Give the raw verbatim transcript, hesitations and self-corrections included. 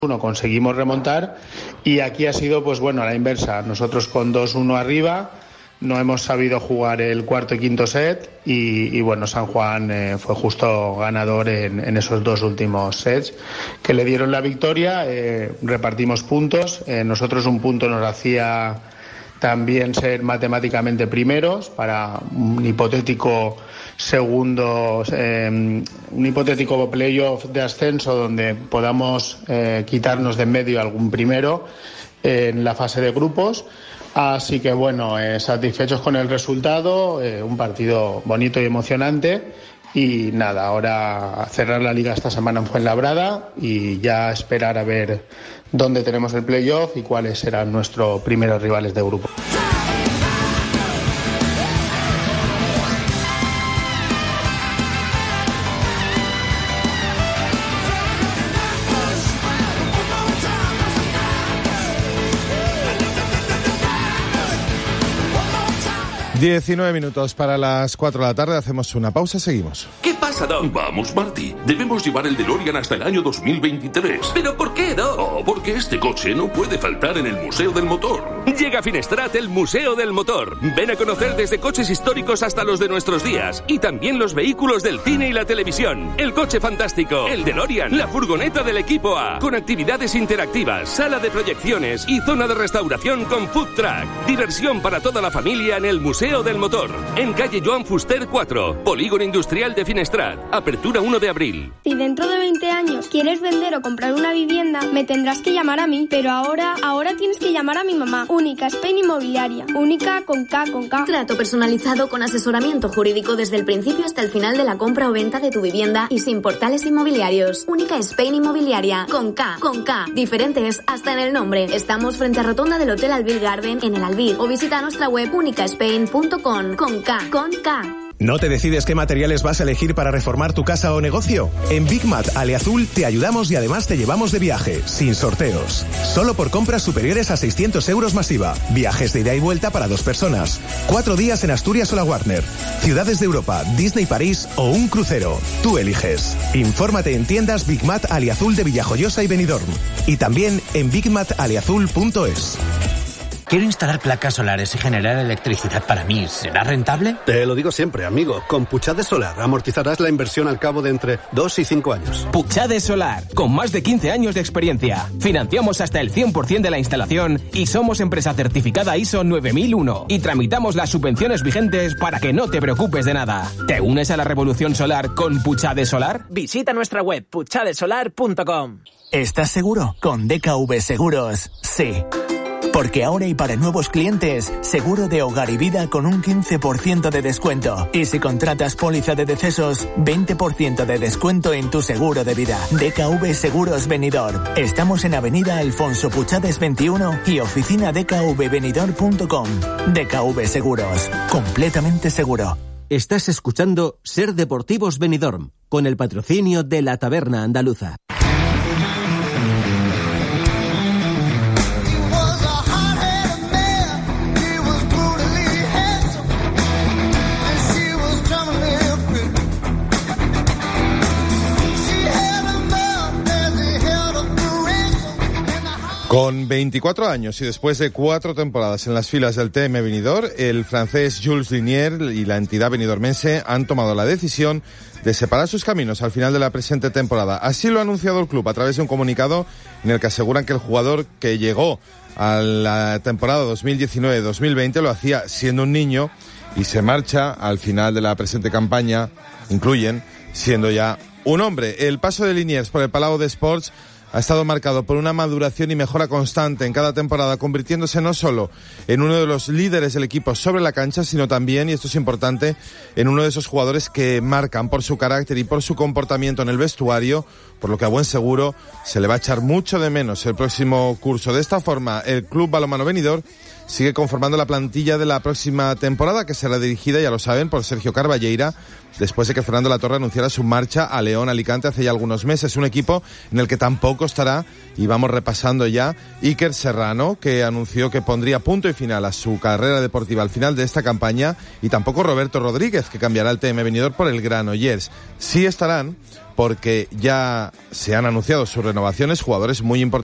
uno conseguimos remontar y aquí ha sido pues bueno a la inversa, nosotros con dos uno arriba no hemos sabido jugar el cuarto y quinto set y, y bueno, San Juan eh, fue justo ganador en, en esos dos últimos sets que le dieron la victoria. Eh, repartimos puntos, eh, nosotros un punto nos hacía también ser matemáticamente primeros para un hipotético segundo, eh, un hipotético playoff de ascenso donde podamos eh, quitarnos de en medio algún primero eh, en la fase de grupos. Así que bueno, eh, satisfechos con el resultado, eh, un partido bonito y emocionante y nada, ahora cerrar la liga esta semana en Fuenlabrada y ya esperar a ver dónde tenemos el playoff y cuáles serán nuestros primeros rivales de grupo. diecinueve minutos para las cuatro de la tarde, hacemos una pausa, seguimos. ¿Qué pasa, Doc? Vamos, Marty. Debemos llevar el DeLorean hasta el año dos mil veintitrés. ¿Pero por qué, Doc? Oh, porque este coche no puede faltar en el Museo del Motor. Llega a Finestrat el Museo del Motor. Ven a conocer desde coches históricos hasta los de nuestros días. Y también los vehículos del cine y la televisión. El coche fantástico, el DeLorean, la furgoneta del equipo A. Con actividades interactivas, sala de proyecciones y zona de restauración con food truck. Diversión para toda la familia en el Museo del Motor, en calle Joan Fuster cuatro, Polígono Industrial de Finestrat. Apertura uno de abril. Si dentro de veinte años quieres vender o comprar una vivienda, me tendrás que llamar a mí, pero ahora, ahora tienes que llamar a mi mamá. Única Spain Inmobiliaria, única con K, con K. Trato personalizado con asesoramiento jurídico desde el principio hasta el final de la compra o venta de tu vivienda y sin portales inmobiliarios. Única Spain Inmobiliaria, con K, con K. Diferentes hasta en el nombre. Estamos frente a Rotonda del Hotel Albir Garden en el Albir o visita nuestra web única spain punto com, con K, con K. ¿No te decides qué materiales vas a elegir para reformar tu casa o negocio? En Big Mat Aliazul te ayudamos y además te llevamos de viaje, sin sorteos. Solo por compras superiores a seiscientos euros masiva. Viajes de ida y vuelta para dos personas. Cuatro días en Asturias o la Warner. Ciudades de Europa, Disney París o un crucero. Tú eliges. Infórmate en tiendas Big Mat Aliazul de Villajoyosa y Benidorm. Y también en big mat aliazul punto es. Quiero instalar placas solares y generar electricidad para mí. ¿Será rentable? Te lo digo siempre, amigo. Con Puchade Solar amortizarás la inversión al cabo de entre dos y cinco años. Puchade Solar, con más de quince años de experiencia. Financiamos hasta el cien por ciento de la instalación y somos empresa certificada I S O nueve mil uno. Y tramitamos las subvenciones vigentes para que no te preocupes de nada. ¿Te unes a la revolución solar con Puchade Solar? Visita nuestra web puchade solar punto com. ¿Estás seguro? Con D K V Seguros, sí. Porque ahora y para nuevos clientes, seguro de hogar y vida con un quince por ciento de descuento. Y si contratas póliza de decesos, veinte por ciento de descuento en tu seguro de vida. D K V Seguros Benidorm. Estamos en Avenida Alfonso Puchades veintiuno y oficina d k v benidorm punto com. D K V Seguros. Completamente seguro. Estás escuchando Ser Deportivos Benidorm, con el patrocinio de la Taberna Andaluza. Con veinticuatro años y después de cuatro temporadas en las filas del T M Benidorm, el francés Jules Linier y la entidad benidormense han tomado la decisión de separar sus caminos al final de la presente temporada. Así lo ha anunciado el club a través de un comunicado en el que aseguran que el jugador que llegó a la temporada dos mil diecinueve dos mil veinte lo hacía siendo un niño y se marcha al final de la presente campaña, incluyen, siendo ya un hombre. El paso de Liniers por el Palau de Sports ha estado marcado por una maduración y mejora constante en cada temporada, convirtiéndose no solo en uno de los líderes del equipo sobre la cancha, sino también, y esto es importante, en uno de esos jugadores que marcan por su carácter y por su comportamiento en el vestuario, por lo que a buen seguro se le va a echar mucho de menos el próximo curso. De esta forma, el Club Balonmano Benidorm sigue conformando la plantilla de la próxima temporada, que será dirigida, ya lo saben, por Sergio Carballeira, después de que Fernando Latorre anunciara su marcha a León Alicante hace ya algunos meses. Un equipo en el que tampoco estará, y vamos repasando ya, Iker Serrano, que anunció que pondría punto y final a su carrera deportiva al final de esta campaña, y tampoco Roberto Rodríguez, que cambiará el T M Benidorm por el Granollers. Sí estarán porque ya se han anunciado sus renovaciones, jugadores muy importantes